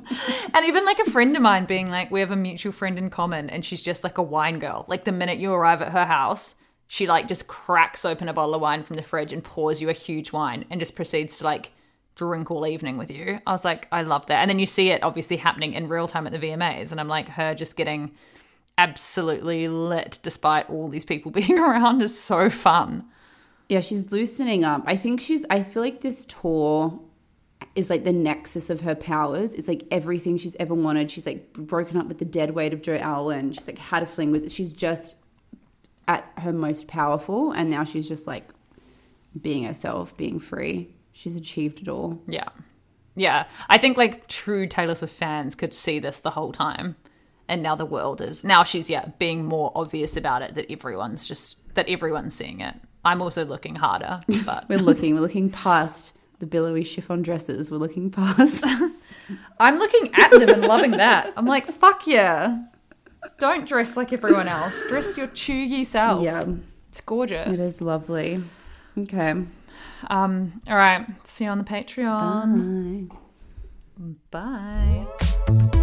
And even like a friend of mine being like, we have a mutual friend in common and she's just like a wine girl. Like the minute you arrive at her house, she like just cracks open a bottle of wine from the fridge and pours you a huge wine and just proceeds to like drink all evening with you. I was like, I love that. And then you see it obviously happening in real time at the V M As. And I'm like, her just getting absolutely lit despite all these people being around is so fun. Yeah, she's loosening up. I think she's, I feel like this tour is like the nexus of her powers. It's like everything she's ever wanted. She's like broken up with the dead weight of Joe Alwyn. She's like had a fling with it. She's just at her most powerful. And now she's just like being herself, being free. She's achieved it all. Yeah. Yeah. I think like true Taylor Swift fans could see this the whole time. And now the world is, now she's, yeah, being more obvious about it, that everyone's just, that everyone's seeing it. I'm also looking harder, but. we're looking, we're looking past the billowy chiffon dresses. We're looking past. I'm looking at them and loving that. I'm like, fuck yeah. Don't dress like everyone else. Dress your chuggy self. Yeah. It's gorgeous. It is lovely. Okay. Um. All right. See you on the Patreon. Bye. Bye.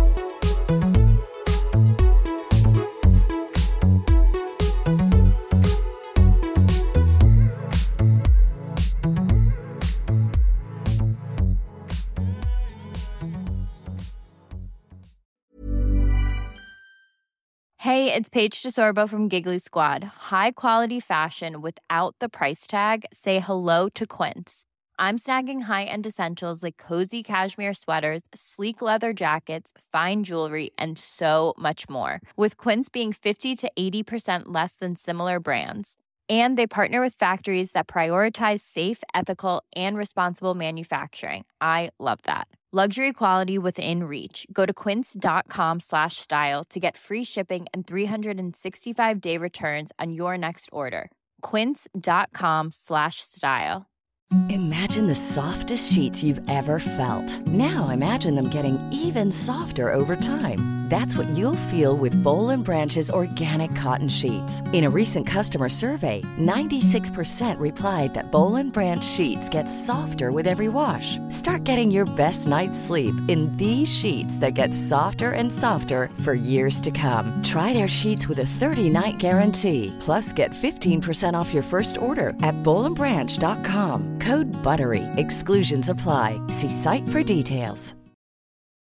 Hey, it's Paige DeSorbo from Giggly Squad. High quality fashion without the price tag. Say hello to Quince. I'm snagging high-end essentials like cozy cashmere sweaters, sleek leather jackets, fine jewelry, and so much more. With Quince being fifty to eighty percent less than similar brands. And they partner with factories that prioritize safe, ethical, and responsible manufacturing. I love that. Luxury quality within reach. Go to quince.com slash style to get free shipping and three sixty-five day returns on your next order. Quince.com slash style. Imagine the softest sheets you've ever felt. Now imagine them getting even softer over time. That's what you'll feel with Boll and Branch's organic cotton sheets. In a recent customer survey, ninety-six percent replied that Boll and Branch sheets get softer with every wash. Start getting your best night's sleep in these sheets that get softer and softer for years to come. Try their sheets with a thirty-night guarantee. Plus, get fifteen percent off your first order at boll and branch dot com. Code BUTTERY. Exclusions apply. See site for details.